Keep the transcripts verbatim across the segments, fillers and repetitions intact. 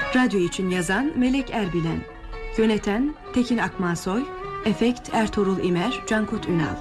Radyo için yazan Melek Erbilen, yöneten Tekin Akmansoy, efekt Ertuğrul İmer, Cankut Ünal.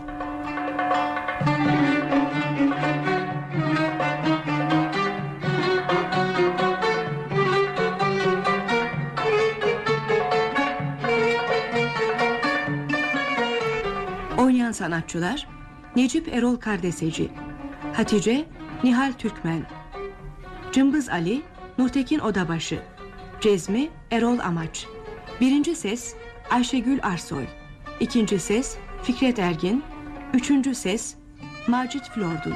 Oynayan sanatçılar: Necip Erol Kardeseci, Hatice Nihal Türkmen, Cımbız Ali Nurtekin Odabaşı, Cezmi Erol Amaç. Birinci ses Ayşegül Arsoy, İkinci ses Fikret Ergin, Üçüncü ses Macit Flordun.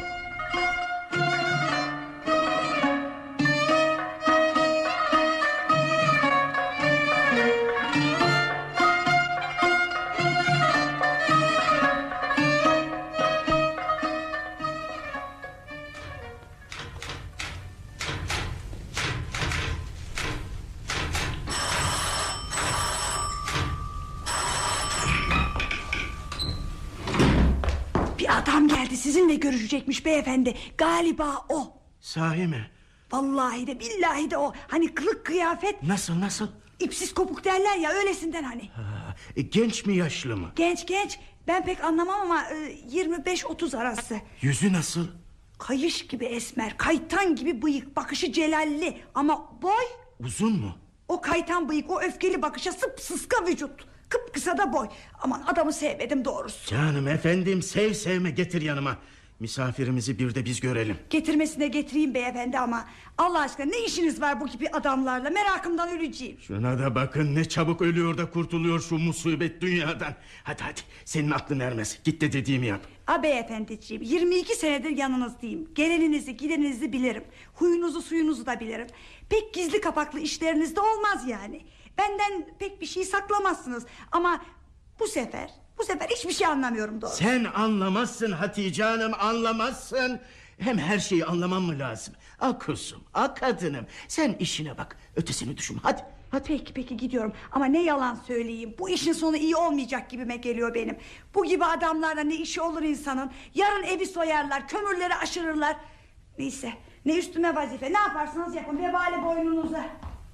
Adam geldi, sizinle görüşecekmiş beyefendi. Galiba o. Sahi mi? Vallahi de billahi de o. Hani kılık kıyafet. Nasıl nasıl? İpsiz kopuk derler ya, öylesinden hani. Ha, e, genç mi yaşlı mı? Genç genç. Ben pek anlamam ama e, yirmi beş otuz arası. Yüzü nasıl? Kayış gibi esmer, kaytan gibi bıyık, bakışı celalli. Ama boy. Uzun mu? O kaytan bıyık, o öfkeli bakışa sıpsıska vücut. Kıpkısa da boy. Aman adamı sevmedim doğrusu. Canım efendim, sev sevme getir yanıma. Misafirimizi bir de biz görelim. Getirmesine getireyim beyefendi ama Allah aşkına ne işiniz var bu gibi adamlarla, merakımdan öleceğim. Şuna da bakın, ne çabuk ölüyor da kurtuluyor şu musibet dünyadan. Hadi hadi, senin aklın ermez, git de dediğimi yap. A beyefendiciğim, yirmi iki senedir yanınızdayım. Geleninizi gideninizi bilirim. Huyunuzu suyunuzu da bilirim. Pek gizli kapaklı işlerinizde olmaz yani. Benden pek bir şey saklamazsınız. Ama bu sefer Bu sefer hiçbir şey anlamıyorum doğru. Sen anlamazsın Hatice Hanım, anlamazsın. Hem her şeyi anlamam mı lazım? A kuzum, a kadınım, sen işine bak, ötesini düşün, hadi, hadi. Peki peki gidiyorum ama ne yalan söyleyeyim, bu işin sonu iyi olmayacak gibime geliyor benim. Bu gibi adamlarla ne işi olur insanın? Yarın evi soyarlar, kömürleri aşırırlar. Neyse, ne üstüme vazife, ne yaparsanız yapın, vebali boynunuza.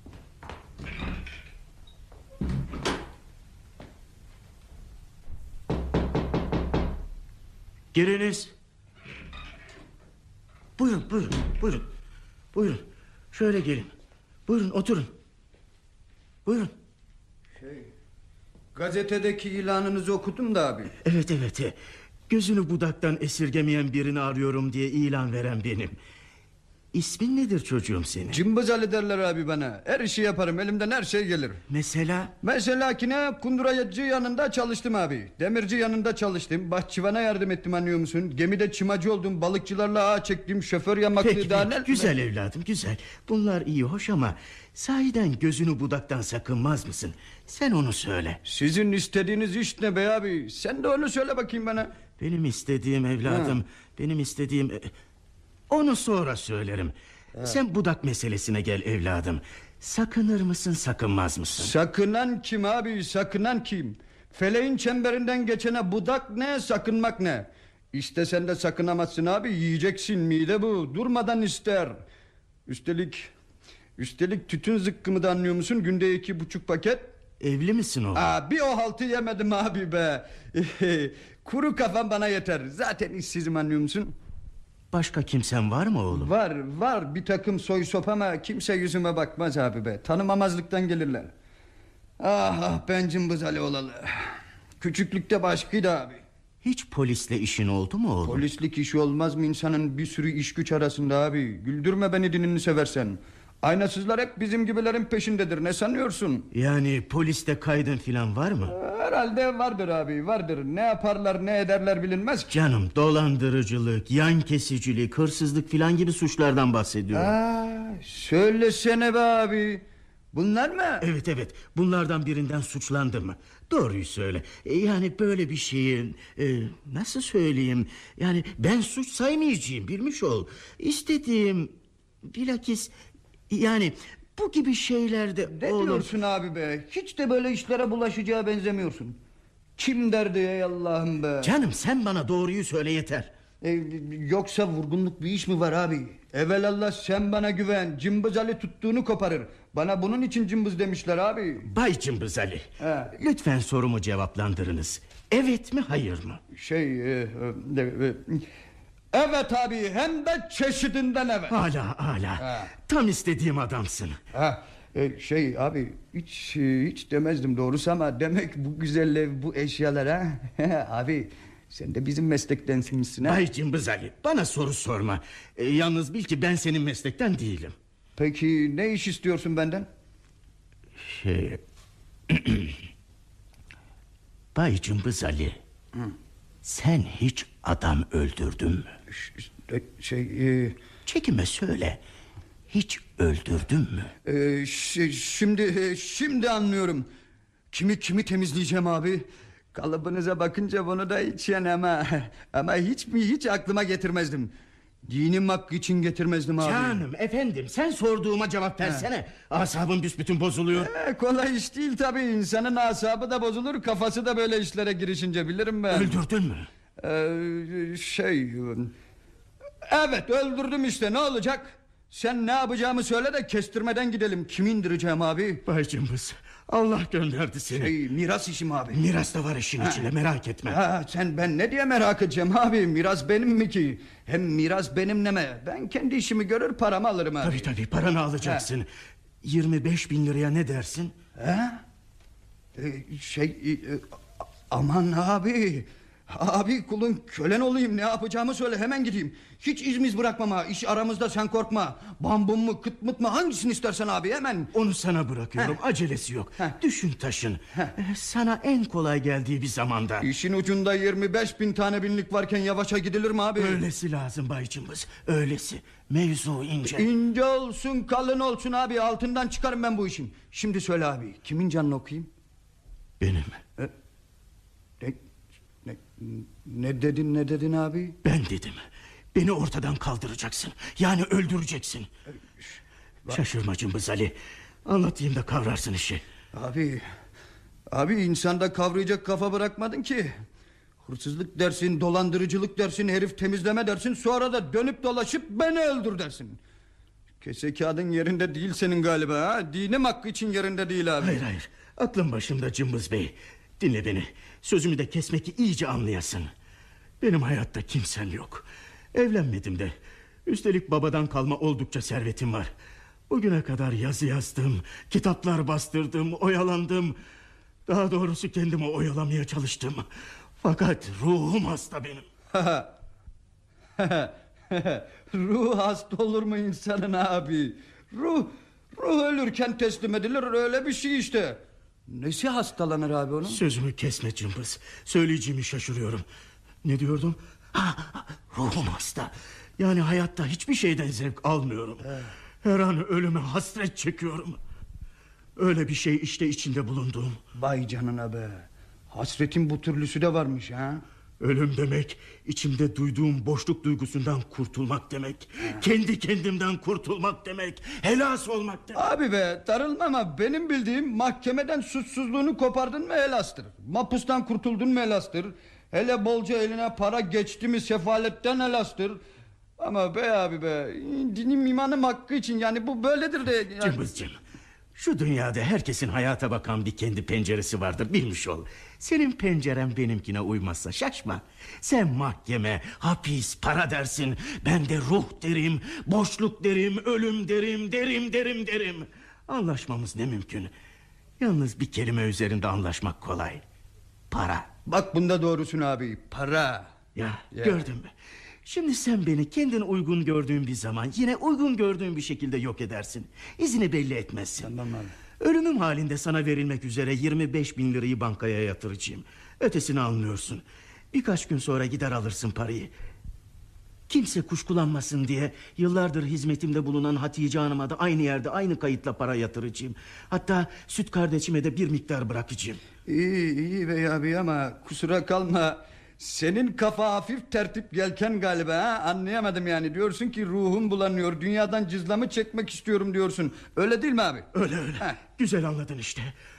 Giriniz. Buyurun buyurun buyurun. Buyurun şöyle gelin. Buyurun oturun. Buyurun. Şey, gazetedeki ilanınızı okudum da abi. Evet evet, gözünü budaktan esirgemeyen birini arıyorum diye ilan veren benim. İsmin nedir çocuğum senin? Cımbız Ali derler abi bana. Her işi yaparım, elimden her şey gelir. Mesela? Mesela ki ne, kunduracı yanında çalıştım abi. Demirci yanında çalıştım. Bahçıvana yardım ettim, anlıyor musun? Gemide çimacı oldum, balıkçılarla ağ çektim, şoför yamaklı. Peki, daha peki ne... güzel evladım güzel. Bunlar iyi hoş ama sahiden gözünü budaktan sakınmaz mısın? Sen onu söyle. Sizin istediğiniz iş ne be abi? Sen de onu söyle bakayım bana. Benim istediğim evladım, ha. benim istediğim... Onu sonra söylerim. Ha. Sen budak meselesine gel evladım. Sakınır mısın, sakınmaz mısın? Sakınan kim abi, sakınan kim? Feleğin çemberinden geçene budak ne, sakınmak ne? İşte sen de sakınamazsın abi, yiyeceksin, mide bu, durmadan ister. Üstelik Üstelik tütün zıkkımı da, anlıyor musun? Günde iki buçuk paket. Evli misin oğlum? Aa, bir o haltı yemedim abi be. Kuru kafam bana yeter. Zaten işsizim, anlıyor musun? Başka kimsen var mı oğlum? Var var, bir takım soy sop ama kimse yüzüme bakmaz abi be. Tanımamazlıktan gelirler. Ah ah, ben Cımbız Ali olalı. Küçüklükte başkaydı abi. Hiç polisle işin oldu mu oğlum? Polislik işi olmaz mı insanın bir sürü iş güç arasında abi? Güldürme beni, dinini seversen. Aynasızlar hep bizim gibilerin peşindedir, ne sanıyorsun? Yani poliste kaydın filan var mı? Herhalde vardır abi, vardır. Ne yaparlar ne ederler bilinmez ki. Canım, dolandırıcılık, yan kesicilik, hırsızlık filan gibi suçlardan bahsediyorum. Aa, söylesene be abi. Bunlar mı? Evet evet, bunlardan birinden suçlandın mı? Doğruyu söyle. Yani böyle bir şeyi e, nasıl söyleyeyim? Yani ben suç saymayacağım, bilmiş ol. İstediğim bilakis yani bu gibi şeylerde... Ne oğlum... diyorsun abi be? Hiç de böyle işlere bulaşacağı benzemiyorsun. Kim derdi ey Allah'ım be? Canım sen bana doğruyu söyle yeter. E, yoksa vurgunluk bir iş mi var abi? Evelallah sen bana güven. Cımbız Ali tuttuğunu koparır. Bana bunun için cımbız demişler abi. Bay Cımbız Ali, He. lütfen sorumu cevaplandırınız. Evet mi hayır mı? Şey e, e, e, evet abi, hem de çeşidinden evet. Hala hala He. tam istediğim adamsın. Ha, e, şey abi hiç e, hiç demezdim doğrusu ama demek bu güzel ev, bu eşyalar ha. Abi sen de bizim meslektensinsin ha. Bay Cımbız Ali, bana soru sorma. E, yalnız bil ki ben senin meslekten değilim. Peki ne iş istiyorsun benden? Şey... Bay Cımbız Ali, Hı. sen hiç adam öldürdün mü? Ş- e, Şey e, Çekinme söyle. Hiç öldürdün mü? e, ş- şimdi e, şimdi anlıyorum. Kimi kimi temizleyeceğim abi? Kalıbınıza bakınca bunu da hiç yani ama ama hiç mi hiç aklıma getirmezdim. Dinim hakkı için getirmezdim abi. Canım efendim, sen sorduğuma cevap versene. Asabım büsbütün bozuluyor. He, kolay iş değil tabii. İnsanın asabı da bozulur, kafası da böyle işlere girişince, bilirim ben. Öldürdün mü? Ee, şey evet öldürdüm işte, ne olacak? Sen ne yapacağımı söyle de kestirmeden gidelim. Kimi indireceğim abi? Bay Cımbız, Allah gönderdi seni. Şey, miras işim abi. Miras da var işin Ha. içinde, merak etme. Ha, sen ben ne diye merak edeceğim abi? Miras benim mi ki? Hem miras benim neme? Ben kendi işimi görür paramı alırım abi. Tabii tabii, paranı alacaksın. yirmi beş bin liraya ne dersin? He? Ee, şey e, e, aman abi. Abi kulun kölen olayım, ne yapacağımı söyle, hemen gideyim. Hiç izmiz bırakmam ha, iş aramızda, sen korkma. Bambum mu kıtmıt mı, hangisini istersen abi, hemen. Onu sana bırakıyorum, Heh. acelesi yok. Heh. Düşün taşın. Heh. Ee, Sana en kolay geldiği bir zamanda. İşin ucunda yirmi beş bin tane binlik varken yavaşa gidilir mi abi? Öylesi lazım Bay Cımbız, öylesi. Mevzu ince. İnce olsun kalın olsun abi, altından çıkarım ben bu işin. Şimdi söyle abi, kimin canını okuyayım? Benim. E, ne, ne, ne dedin ne dedin abi? Ben dedim. Beni ortadan kaldıracaksın. Yani öldüreceksin. Şaşırma Cımbız Ali. Anlatayım da kavrarsın işi. Abi, abi insanda kavrayacak kafa bırakmadın ki. Hırsızlık dersin, dolandırıcılık dersin, herif temizleme dersin, sonra da dönüp dolaşıp beni öldür dersin. Kese kağıdın yerinde değil senin galiba ha? Dinim hakkı için yerinde değil abi. Hayır hayır, aklım başımda Cımbız Bey. Dinle beni, sözümü de kesmek iyice anlayasın. Benim hayatta kimsem yok. Evlenmedim de. Üstelik babadan kalma oldukça servetim var. Bugüne kadar yazı yazdım, kitaplar bastırdım, oyalandım. Daha doğrusu kendimi oyalamaya çalıştım. Fakat ruhum hasta benim. Ruh hasta olur mu insanın abi? Ruh, ruh ölürken teslim edilir, öyle bir şey işte. Nesi hastalanır abi onun? Sözümü kesme Cımbız. Söyleyeceğimi şaşırıyorum. Ne diyordum? Ha, ruhum hasta. Yani hayatta hiçbir şeyden zevk almıyorum. Her an ölüme hasret çekiyorum. Öyle bir şey işte içinde bulunduğum. Vay canına be. Hasretin bu türlüsü de varmış ha. Ölüm demek, içimde duyduğum boşluk duygusundan kurtulmak demek. Kendi kendimden kurtulmak demek. Helas olmak demek. Abi be, darılma ama benim bildiğim mahkemeden suçsuzluğunu kopardın mı helastır. Mapustan kurtuldun mu helastır. Hele bolca eline para geçti mi sefaletten helastır. Ama be abi be, dinim imanım hakkı için yani bu böyledir de. Yani... Cımbızcığım, şu dünyada herkesin hayata bakan bir kendi penceresi vardır, bilmiş ol. Senin penceren benimkine uymazsa şaşma. Sen mahkeme, hapis, para dersin. Ben de ruh derim, boşluk derim, ölüm derim, derim derim derim. Anlaşmamız ne mümkün. Yalnız bir kelime üzerinde anlaşmak kolay. Para. Bak bunda doğrusun abi, para. Ya, Ya. gördün mü? Şimdi sen beni kendin uygun gördüğün bir zaman yine uygun gördüğün bir şekilde yok edersin. İzini belli etmezsin. Tamam abi. Ölümüm halinde sana verilmek üzere yirmi beş bin lirayı bankaya yatıracağım. Ötesini almıyorsun. Birkaç gün sonra gider alırsın parayı. Kimse kuşkulanmasın diye yıllardır hizmetimde bulunan Hatice Hanım'a da aynı yerde aynı kayıtla para yatıracağım. Hatta süt kardeşime de bir miktar bırakacağım. İyi iyi bey abi ama kusura kalma. Senin kafa hafif tertip gelken galiba ha? Anlayamadım yani. Diyorsun ki ruhum bulanıyor, dünyadan cızlamı çekmek istiyorum diyorsun. Öyle değil mi abi? Öyle öyle. Heh. Güzel anladın işte.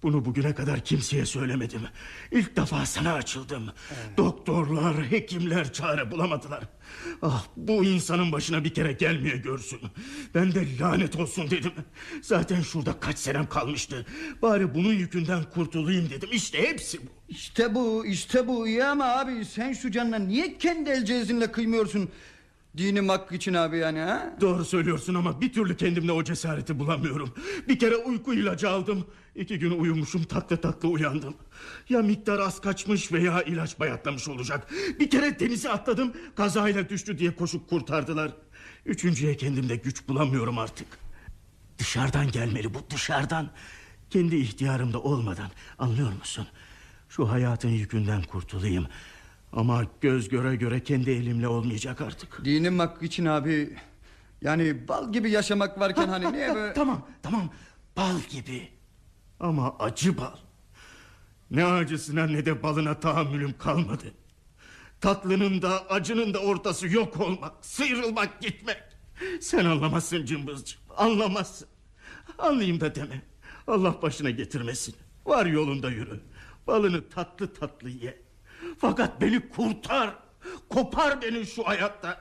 Bunu bugüne kadar kimseye söylemedim. İlk defa sana açıldım. Evet. Doktorlar, hekimler çare bulamadılar. Ah, bu insanın başına bir kere gelmeye görsün. Ben de lanet olsun dedim. Zaten şurada kaç senem kalmıştı. Bari bunun yükünden kurtulayım dedim. İşte hepsi bu. İşte bu, işte bu. İyi ama abi sen şu canına niye kendi el cezinle kıymıyorsun? Dinim hakkı için abi yani ha? Doğru söylüyorsun ama bir türlü kendimde o cesareti bulamıyorum. Bir kere uyku ilacı aldım. İki gün uyumuşum, tatlı tatlı uyandım. Ya miktar az kaçmış veya ilaç bayatlamış olacak. Bir kere denize atladım, kazayla düştü diye koşup kurtardılar. Üçüncüye kendimde güç bulamıyorum artık. Dışarıdan gelmeli bu, dışarıdan. Kendi ihtiyarımda olmadan, anlıyor musun? Şu hayatın yükünden kurtulayım. Ama göz göre göre kendi elimle olmayacak artık. Dinim hakkı için abi. Yani bal gibi yaşamak varken ha, hani ha, niye böyle... Tamam tamam, bal gibi. Ama acı bal. Ne acısına ne de balına tahammülüm kalmadı. Tatlının da acının da ortası yok olmak, sıyrılmak, gitmek. Sen anlamazsın cımbızcığım, anlamazsın. Anlayayım da deme. Allah başına getirmesin. Var yolunda yürü. Balını tatlı tatlı ye. Fakat beni kurtar. Kopar beni şu hayatta.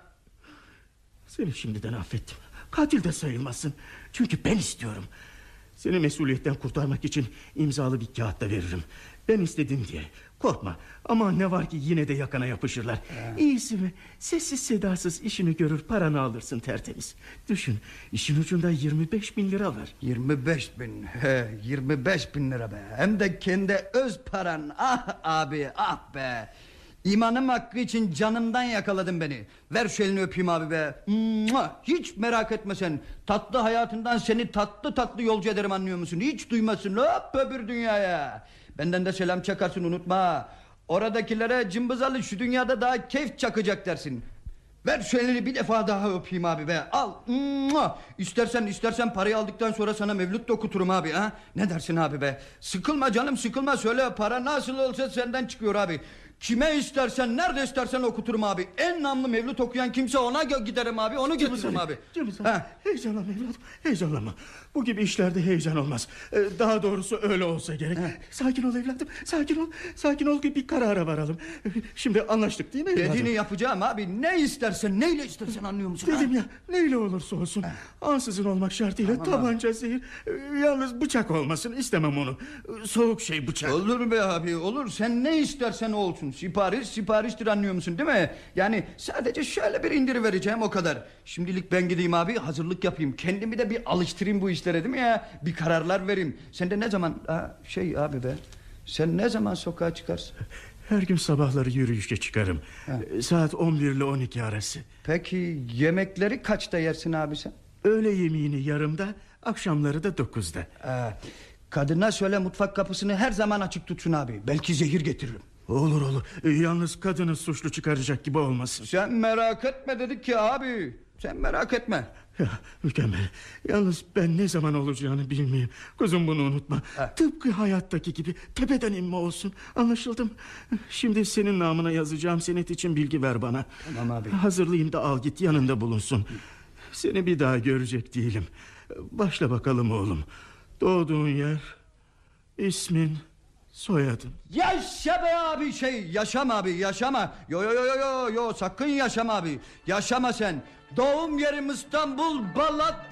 Seni şimdiden affettim. Katil de sayılmazsın. Çünkü ben istiyorum. Seni mesuliyetten kurtarmak için imzalı bir kağıt da veririm. Ben istedim diye. Korkma. Ama ne var ki yine de yakana yapışırlar. Ee. İyisi mi? Sessiz sedasız işini görür, paranı alırsın tertemiz. Düşün, işin ucunda yirmi beş bin lira var. Yirmi beş bin. He, yirmi beş bin lira be. Hem de kendi öz paran. Ah abi, ah be. İmanım hakkı için canımdan yakaladın beni. Ver şu elini öpeyim abi be. Mua! Hiç merak etme sen. Tatlı hayatından seni tatlı tatlı yolcu ederim, anlıyor musun? Hiç duymasın hop öbür dünyaya. Benden de selam çakarsın, unutma. Oradakilere cımbızalı şu dünyada daha keyif çakacak dersin. Ver şu elini bir defa daha öpeyim abi be. Al. Mua! İstersen istersen parayı aldıktan sonra sana mevlüt de okuturum abi ha. Ne dersin abi be? Sıkılma canım, sıkılma, söyle, para nasıl olsa senden çıkıyor abi. Kime istersen, nerede istersen okuturum abi. En namlı mevlüt okuyan kimse ona giderim abi, onu getiririm abi. Cemil, heyecanlanma evladım, heyecanlanma. Bu gibi işlerde heyecan olmaz. Ee, daha doğrusu öyle olsa gerek. He. Sakin ol evladım, sakin ol. Sakin ol ki bir karara varalım. Şimdi anlaştık değil mi evladım? Dediğini yapacağım abi. Ne istersen, neyle istersen, anlıyor musun? Dedim ha? ya, neyle olursa olsun. He. Ansızın olmak şartıyla, tamam, tabanca zehir. Yalnız bıçak olmasın, istemem onu. Soğuk şey bıçak. Olur be abi, olur. Sen ne istersen olsun. Sipariş sipariştir, anlıyor musun değil mi? Yani sadece şöyle bir indiri vereceğim, o kadar. Şimdilik ben gideyim abi, hazırlık yapayım. Kendimi de bir alıştırayım bu işlere değil mi ya? Bir kararlar vereyim. Sen de ne zaman ha, şey abi be, sen ne zaman sokağa çıkarsın? Her gün sabahları yürüyüşe çıkarım. He. Saat on bir ile on iki arası. Peki yemekleri kaçta yersin abi sen? Öğle yemeğini yarımda, akşamları da dokuzda. Ee, kadına söyle mutfak kapısını her zaman açık tutsun abi. Belki zehir getiririm. Olur olur. Ee, yalnız kadını suçlu çıkaracak gibi olmasın. Sen merak etme dedik ki abi. Sen merak etme. Ya, mükemmel. Yalnız ben ne zaman olacağını bilmeyeyim. Kuzum, bunu unutma. Ha. Tıpkı hayattaki gibi tepeden inme olsun. Anlaşıldı mı? Şimdi senin namına yazacağım senet için bilgi ver bana. Tamam abi. Hazırlayayım da al git, yanında bulunsun. Seni bir daha görecek değilim. Başla bakalım oğlum. Doğduğun yer, ismin, soyadın. Yaşa be abi, şey yaşama abi, yaşama. Yo yo yo yo yo sakın yaşama abi. Yaşama sen. Doğum yerim İstanbul, Balat.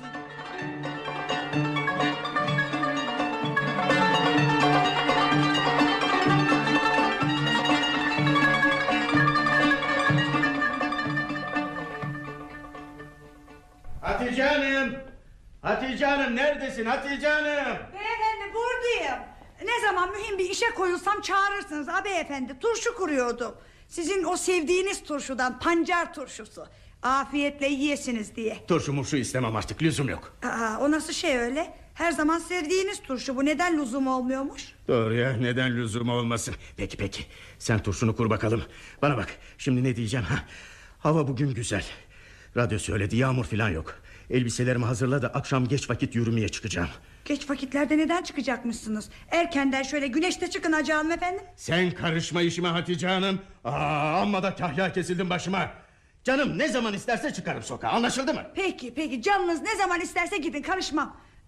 Hatice Hanım. Hatice Hanım, neredesin Hatice Hanım? Beyefendi buradayım. Ne zaman mühim bir işe koyulsam çağırırsınız ha beyefendi. Turşu kuruyordum. Sizin o sevdiğiniz turşudan, pancar turşusu. Afiyetle yiyesiniz diye. Turşu murşu istemem artık, lüzum yok. Aa, o nasıl şey öyle? Her zaman sevdiğiniz turşu bu, neden lüzum olmuyormuş? Doğru ya, neden lüzum olmasın. Peki peki, sen turşunu kur bakalım. Bana bak, şimdi ne diyeceğim ha? Hava bugün güzel. Radyo söyledi, yağmur falan yok. Elbiselerimi hazırla da akşam geç vakit yürümeye çıkacağım. Geç vakitlerde neden çıkacakmışsınız? Erkenden şöyle güneşte çıkın hacı hanım efendim. Sen karışma işime Hatice Hanım. Aa, amma da kahya kesildin başıma. Canım ne zaman isterse çıkarım sokağa, anlaşıldı mı? Peki peki, canınız ne zaman isterse gidin, karışmam.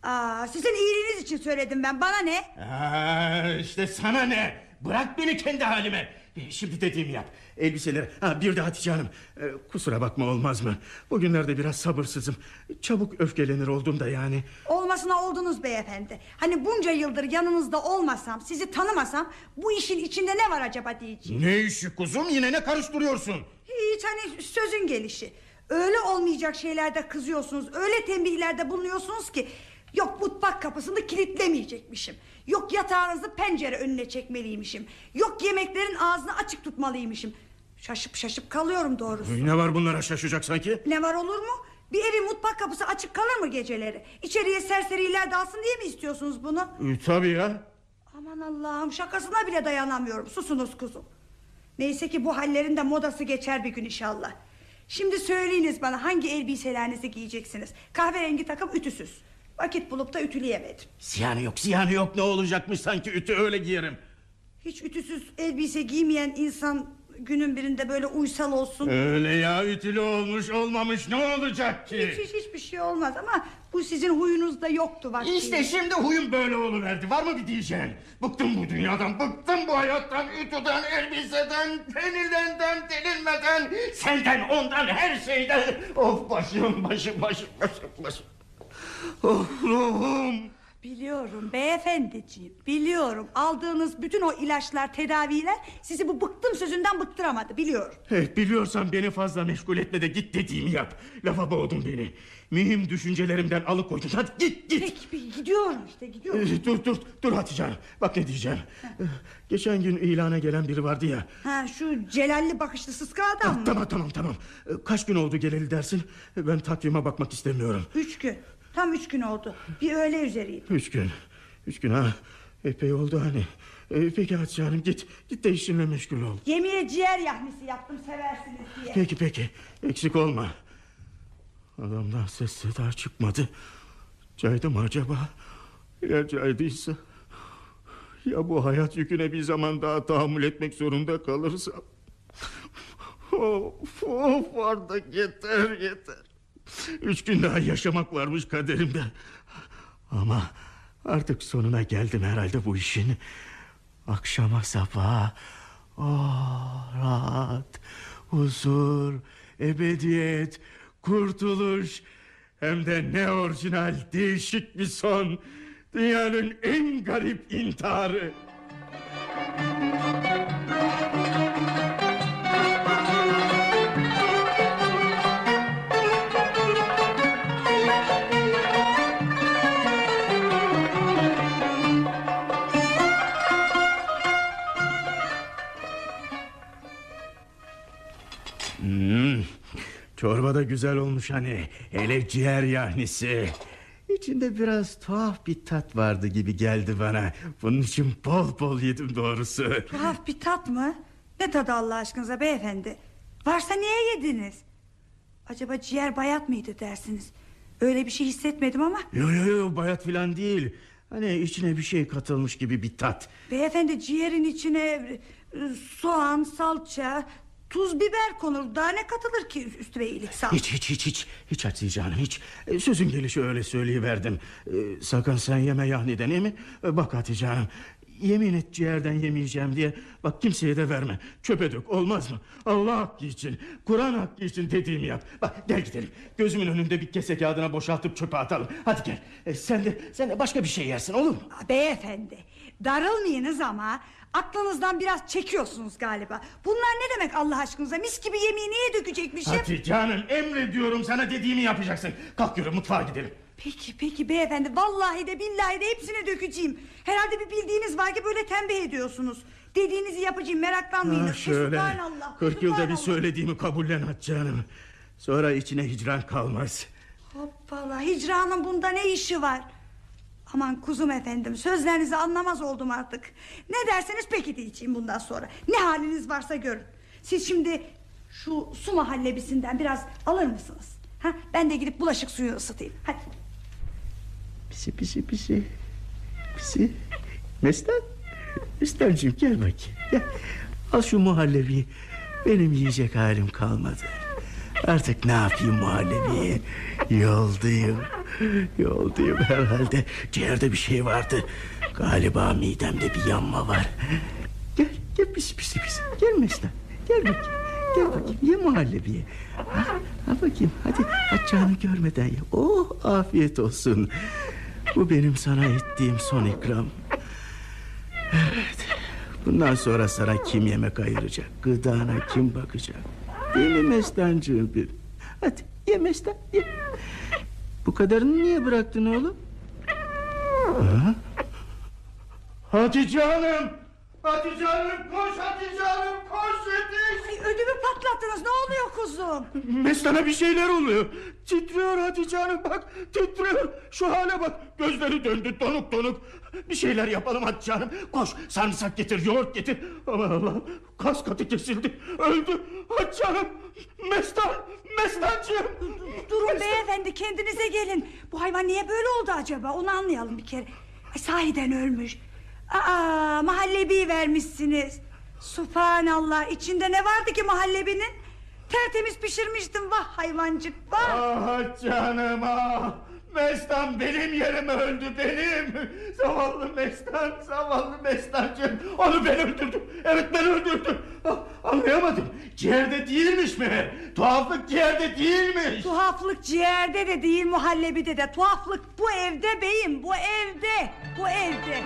Aa, sizin iyiliğiniz için söyledim ben, bana ne? Aa, işte sana ne? Bırak beni kendi halime. Şimdi dediğimi yap. Elbiseleri. Ha, bir de Hatice Hanım. Ee, kusura bakma, olmaz mı? Bugünlerde biraz sabırsızım. Çabuk öfkelenir oldum da yani. Olmasına oldunuz beyefendi. Hani bunca yıldır yanınızda olmasam, sizi tanımasam, bu işin içinde ne var acaba diyeceğim. Ne işi kuzum, yine ne karıştırıyorsun? Hiç, hani sözün gelişi. Öyle olmayacak şeylerde kızıyorsunuz, öyle tembihlerde bulunuyorsunuz ki. Yok mutfak kapısını kilitlemeyecekmişim. Yok yatağınızı pencere önüne çekmeliymişim. Yok yemeklerin ağzını açık tutmalıymışım. Şaşıp şaşıp kalıyorum doğrusu. Ne var bunlara şaşacak sanki? Ne var olur mu? Bir evin mutfak kapısı açık kalır mı geceleri? İçeriye serseriler dalsın diye mi istiyorsunuz bunu? E, tabii ya. Aman Allah'ım, şakasına bile dayanamıyorum. Susunuz kuzum. Neyse ki bu hallerin de modası geçer bir gün inşallah. Şimdi söyleyiniz bana, hangi elbiselerinizi giyeceksiniz? Kahverengi takım, ütüsüz. Vakit bulup da ütüleyemedim. Ziyanı yok, ziyanı yok. Ne olacakmış sanki, ütü öyle giyerim. Hiç ütüsüz elbise giymeyen insan günün birinde böyle uysal olsun. Öyle ya, ütülü olmuş olmamış ne olacak ki? Hiç, hiç hiçbir şey olmaz ama bu sizin huyunuzda yoktu vaktiyle. İşte şimdi huyum böyle oluverdi. Var mı bir diyeceğin? Bıktım bu dünyadan, bıktım bu hayattan, ütüden, elbiseden, penilenden, denilmeden, senden, ondan, her şeyden. Of, başım, başım, başım, başım, başım. Oh, ruhum. Biliyorum beyefendiciğim, biliyorum. Aldığınız bütün o ilaçlar, tedaviler sizi bu bıktım sözünden bıktıramadı, biliyorum. Evet, biliyorsan beni fazla meşgul etme de git dediğimi yap. Lafa boğdun beni. Mühim düşüncelerimden alıkoydun. Hadi git git. Peki, peki gidiyorum işte, gidiyorum. Ee, dur dur dur Hatice Hanım. Bak ne diyeceğim. Ee, geçen gün ilana gelen biri vardı ya. Ha, şu celalli bakışlı sıska adam Ha, mı? tamam tamam tamam. Ee, kaç gün oldu geleli dersin? Ben takvime bakmak istemiyorum. Üç gün. Tam üç gün oldu. Bir öğle üzeriydi. Üç gün. Üç gün ha. Epey oldu hani. Ee, peki Hatice Hanım, git. Git de işinle meşgul ol. Yemeğe ciğer yahnisi yaptım, seversiniz diye. Peki peki. Eksik olma. Adamdan ses seda çıkmadı. Caydı mı acaba? Ya caydıysa? Ya bu hayat yüküne bir zaman daha tahammül etmek zorunda kalırsam? Of of, artık yeter yeter. Üç gün daha yaşamak varmış kaderimde. Ama artık sonuna geldim herhalde bu işin. Akşama sabaha oh, rahat, huzur, ebediyet, kurtuluş. Hem de ne orijinal, değişik bir son. Dünyanın en garip intiharı. Hmm, çorba da güzel olmuş hani. Hele ciğer yahnisi. İçinde biraz tuhaf bir tat vardı gibi geldi bana. Bunun için bol bol yedim doğrusu. Tuhaf bir tat mı? Ne tadı Allah aşkınıza beyefendi? Varsa niye yediniz? Acaba ciğer bayat mıydı dersiniz? Öyle bir şey hissetmedim ama. Yo yo yo, bayat filan değil. Hani içine bir şey katılmış gibi bir tat. Beyefendi, ciğerin içine e, soğan, salça, tuz, biber konur. Daha ne katılır ki üstüne iyilik sağlık? Hiç hiç hiç hiç hiç Hatice Hanım, hiç. E, sözün gelişi öyle söyleyiverdim. E, sakın sen yeme yahniden, değil mi? E, bak Hatice Hanım, yemin et ciğerden yemeyeceğim diye. Bak kimseye de verme, çöpe dök, olmaz mı? Allah hakkı için, Kur'an hakkı için dediğimi yap. Bak gel gidelim, gözümün önünde bir kese kağıdına boşaltıp çöpe atalım. Hadi gel, e, sen de sen de başka bir şey yersin, olur mu? Beyefendi, darılmayınız ama aklınızdan biraz çekiyorsunuz galiba. Bunlar ne demek Allah aşkınıza? Mis gibi yemeği niye dökecekmişim? Hatice Hanım, emrediyorum sana, dediğimi yapacaksın. Kalk yürü, mutfağa gidelim. Peki peki beyefendi, vallahi de billahi de hepsini dökeceğim. Herhalde bir bildiğiniz var ki böyle tembih ediyorsunuz. Dediğinizi yapacağım, meraklanmayın. Ha, şöyle Subhanallah, kırk yılda bir subhanallah. söylediğimi kabullen Hatice Hanım. Sonra içine hicran kalmaz. Hoppala, hicranın bunda ne işi var? Aman kuzum efendim, sözlerinizi anlamaz oldum artık. Ne derseniz peki diyeceğim bundan sonra. Ne haliniz varsa görün. Siz şimdi şu su mahallebisinden biraz alır mısınız? Ha? Ben de gidip bulaşık suyu ısıtayım. Hadi. Pisi pisi pisi. Pisi. Mestan. Mestancığım gel bakayım. Gel. Al şu muhallebiyi. Benim yiyecek halim kalmadı. Artık ne yapayım muhallebi? Yoldayım. Yoldayım herhalde. Ciğerde bir şey vardı. Galiba midemde bir yanma var. Gel, gel pis pis pis. Gel Mesut. Gel bakayım. Gel bakayım. Ye muhallebiyi. Ha, ha bakayım. Hadi aç canı görmeden ye. Oh, afiyet olsun. Bu benim sana ettiğim son ikram. Evet. Bundan sonra sana kim yemek ayıracak? Gıdana kim bakacak? Değil mi Mestancığım bir? Hadi ye Mestan, ye. Bu kadarını niye bıraktın oğlum? Ha? Hatice Hanım! Hatice Hanım koş, Hatice Hanım koş, yetiş! Ay, ödümü patlattınız, ne oluyor kuzum? Mestan'a bir şeyler oluyor. Titriyor Hatice Hanım, bak titriyor. Şu hale bak, gözleri döndü donuk donuk. Bir şeyler yapalım Hatice Hanım. Koş, sarımsak getir, yoğurt getir. Aman Allah'ım, kas katı kesildi, öldü. Hatice Hanım, Mestan, Mestancığım. Durun Mestan. Beyefendi, kendinize gelin. Bu hayvan niye böyle oldu acaba, onu anlayalım bir kere. Ay, sahiden ölmüş. Aa, muhallebi vermişsiniz. Subhanallah, içinde ne vardı ki muhallebinin? Tertemiz pişirmiştim, vah hayvancık vah. Ah canım ah. Mestan benim yerime öldü, benim. Zavallı Mestan, zavallı Mestancığım. Onu ben öldürdüm, evet ben öldürdüm. Ah, anlayamadım, ciğerde değilmiş mi? Tuhaflık ciğerde değilmiş. Tuhaflık ciğerde de değil, muhallebide de. Tuhaflık bu evde beyim, bu evde. Bu evde.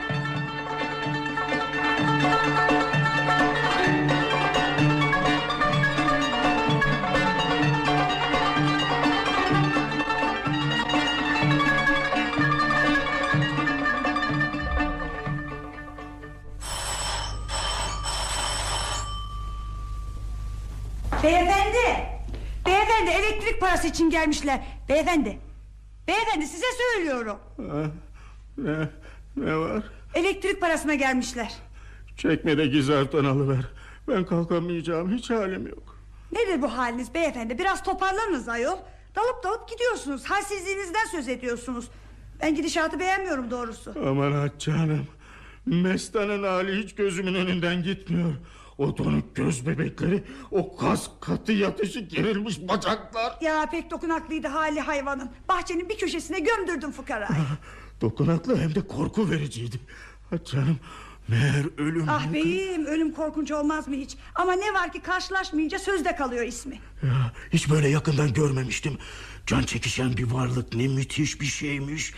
Beyefendi, beyefendi elektrik parası için gelmişler. Beyefendi, beyefendi size söylüyorum. Ha, ne, ne var? Elektrik parasına gelmişler. Çekmedeki zarftan alıver. Ben kalkamayacağım, hiç halim yok. Nedir bu haliniz beyefendi? Biraz toparlanınız ayol. Dalıp dalıp gidiyorsunuz. Halsizliğinizden söz ediyorsunuz. Ben gidişatı beğenmiyorum doğrusu. Aman Hatice Hanım, Mestan'ın hali hiç gözümün önünden gitmiyor. O donuk göz bebekleri, o kas katı yatışı, gerilmiş bacaklar. Ya pek dokunaklıydı hali hayvanın. Bahçenin bir köşesine gömdürdüm fukarayı. Dokunaklı hem de korku vericiydi. Hatice Hanım, meğer ölüm... Ah beyim, ölüm korkunç olmaz mı hiç? Ama ne var ki karşılaşmayınca sözde kalıyor ismi. Ya, hiç böyle yakından görmemiştim. Can çekişen bir varlık, ne müthiş bir şeymiş.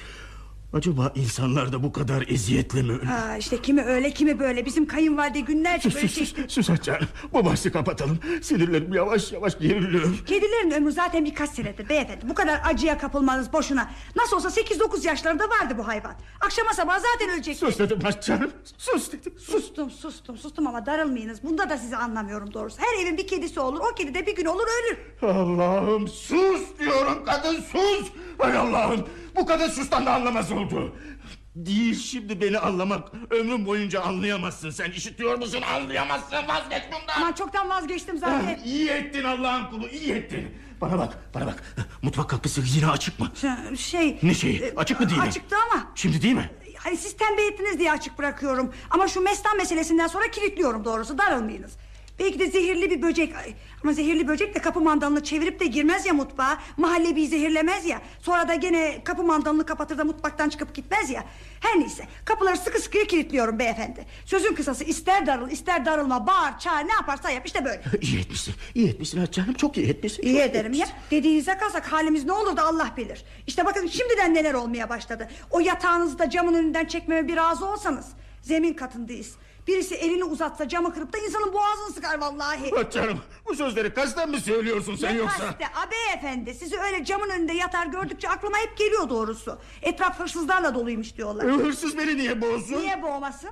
Acaba insanlar da bu kadar eziyetle mi ölür? Ha, işte kimi öyle kimi böyle. Bizim kayınvalide günlerce sus, böyle sus, çekti. sus, sus Hatice Hanım, bu bahsi kapatalım. Sinirlerim yavaş yavaş geriliyor. Kedilerin ömrü zaten birkaç senedir beyefendi. Bu kadar acıya kapılmanız boşuna. Nasıl olsa sekiz dokuz yaşlarında vardı bu hayvan. Akşama sabah zaten ölecek. Sus dedim Hatice Hanım, sus dedim, sus. Sustum sustum sustum ama darılmayınız. Bunda da sizi anlamıyorum doğrusu. Her evin bir kedisi olur, o kedi de bir gün olur ölür. Allah'ım, sus diyorum, kadın sus. Hay Allah'ım, bu kadın sustan da anlamaz oldu. Değil şimdi beni anlamak. Ömrüm boyunca anlayamazsın sen. İşitiyor musun? Anlayamazsın. Vazgeç bundan. Aman çoktan vazgeçtim zaten. Ah, iyi ettin Allah'ın kulu, iyi ettin. Bana bak, bana bak. Mutfak kapısı yine açık mı? Şey... Ne şeyi? Açık mı değil mi? Açıktı ama... Şimdi değil mi? Hani siz tembih ettiniz diye açık bırakıyorum. Ama şu Mestan meselesinden sonra kilitliyorum doğrusu. Darılmayınız. Belki de zehirli bir böcek. Ama zehirli böcek de kapı mandalını çevirip de girmez ya mutfağa. Mahallebiyi zehirlemez ya. Sonra da gene kapı mandalını kapatır da mutfaktan çıkıp gitmez ya. Her neyse, kapıları sıkı sıkıya kilitliyorum beyefendi. Sözün kısası, ister darıl ister darılma, bağır çağır, ne yaparsa yap işte böyle. İyi etmişsin, iyi etmişsin Hatice Hanım, çok iyi etmişsin. İyi çok ederim iyi ya. Dediğinize kalsak halimiz ne olur da Allah bilir. İşte bakın şimdiden neler olmaya başladı. O yatağınızı da camın önünden çekmeme bir razı olsanız. Zemin katındayız. Birisi elini uzatsa camı kırıp da insanın boğazını sıkar vallahi. Hatice Hanım, bu sözleri kasten mi söylüyorsun sen ne yoksa? kaste beyefendi, sizi öyle camın önünde yatar gördükçe aklıma hep geliyor doğrusu. Etraf hırsızlarla doluymuş diyorlar. E, hırsız beni niye boğsun? Niye boğmasın?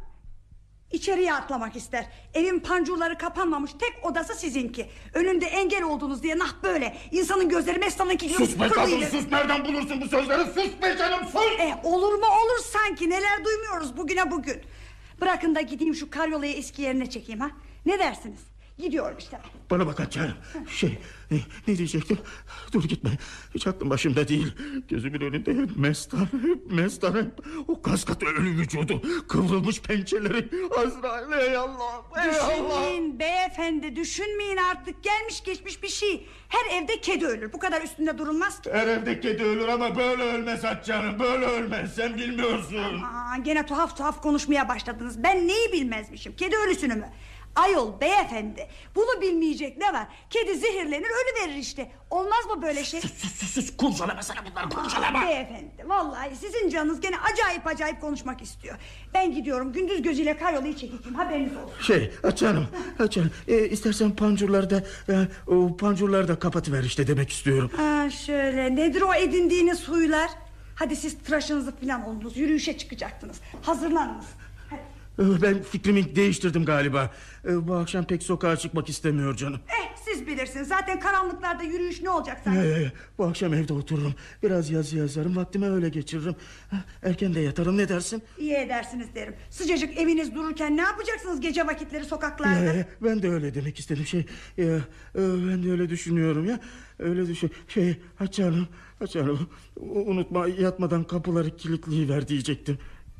İçeriye atlamak ister. Evin pancurları kapanmamış, tek odası sizinki. Önünde engel oldunuz diye nah böyle. İnsanın gözleri Mestan'ınki gibi Sus be kadın, fırlayıverir. sus, nereden bulursun bu sözleri? Sus be canım, sus! E, olur mu olur sanki, neler duymuyoruz bugüne bugün. Bırakın da gideyim şu karyolayı eski yerine çekeyim ha. Ne dersiniz? Gidiyorum işte. Bana bak Hatice. Şey ne, ne diyecektim? Dur gitme. Hiç aklım başımda değil. Gözümün önünde hep mestan, hep mestan, hep o kaskat ölü vücudu, kıvrılmış pençeleri. Azrail, ey Allah, ey Allah. Düşünmeyin beyefendi, düşünmeyin artık. Gelmiş geçmiş bir şey. Her evde kedi ölür. Bu kadar üstünde durulmaz ki. Her evde kedi ölür ama böyle ölmez Hatice Hanım. Böyle ölmez, sen bilmiyorsun. Aa, gene tuhaf tuhaf konuşmaya başladınız. Ben neyi bilmezmişim? Kedi ölüsünü mü? Ayol beyefendi, bunu bilmeyecek ne var? Kedi zehirlenir ölüverir işte. Olmaz mı böyle şey? Sus sus sus, sus. Kurcalama sana bunları, kurcalama. Beyefendi vallahi sizin canınız gene acayip acayip konuşmak istiyor. Ben gidiyorum, gündüz gözüyle karyolayı çekeceğim, haberiniz olsun. Şey Hatice Hanım, Hatice Hanım, e, istersen pancurları da e, o pancurları da kapatıver işte demek istiyorum. Ha şöyle, nedir o edindiğiniz huylar? Hadi siz tıraşınızı falan oldunuz, yürüyüşe çıkacaktınız. Hazırlanınız. Hadi. Ben fikrimi değiştirdim galiba. Bu akşam pek sokağa çıkmak istemiyor canım. Eh siz bilirsiniz, zaten karanlıklarda yürüyüş ne olacak sanki? Ee, bu akşam evde otururum. Biraz yazı yazarım, vaktimi öyle geçiririm. Erken de yatarım, ne dersin? İyi edersiniz derim. Sıcacık eviniz dururken ne yapacaksınız gece vakitleri sokaklarda? Ee, ben de öyle demek istedim. Şey, e, e, ben de öyle düşünüyorum ya. Öyle düşün. Şey, Hatice Hanım, Hatice Hanım, unutma, yatmadan kapıları kilitleyiver diyecektim.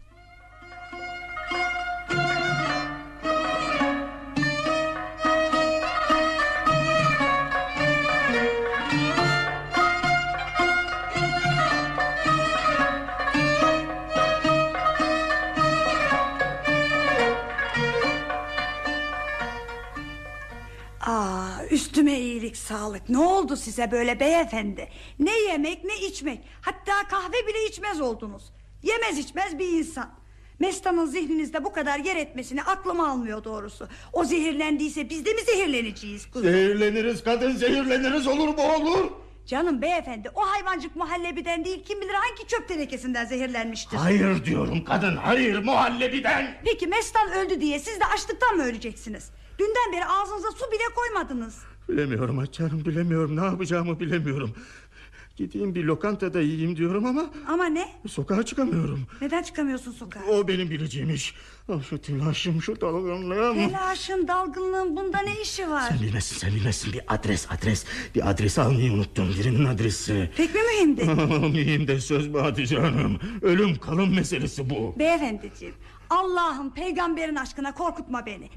Aa, üstüme iyilik sağlık. Ne oldu size böyle beyefendi? Ne yemek ne içmek, hatta kahve bile içmez oldunuz. Yemez içmez bir insan. Mestanın zihninizde bu kadar yer etmesini aklım almıyor doğrusu. O zehirlendiyse biz de mi zehirleneceğiz kuzum? Zehirleniriz kadın, zehirleniriz, olur mu olur? Canım beyefendi, o hayvancık muhallebiden değil, kim bilir hangi çöp tenekesinden zehirlenmiştir. Hayır diyorum kadın, hayır, muhallebiden. Peki Mestan öldü diye siz de açlıktan mı öleceksiniz? Dünden beri ağzınıza su bile koymadınız. Bilemiyorum Hatice Hanım, bilemiyorum, ne yapacağımı bilemiyorum. Gideyim bir lokantada yiyeyim diyorum ama... Ama ne? Sokağa çıkamıyorum. Neden çıkamıyorsun sokağa? O benim bileceğim iş. Oh, şu telaşım, şu dalgınlığım. Telaşın, dalgınlığın bunda ne işi var? Sen bilmezsin, sen bilmezsin. Bir adres, adres. Bir adres almayı unuttum, birinin adresi. Pek mi mühimdi? Mühim de söz mü Hatice Hanım? Ölüm kalım meselesi bu. Beyefendiciğim, Allah'ın peygamberin aşkına korkutma beni.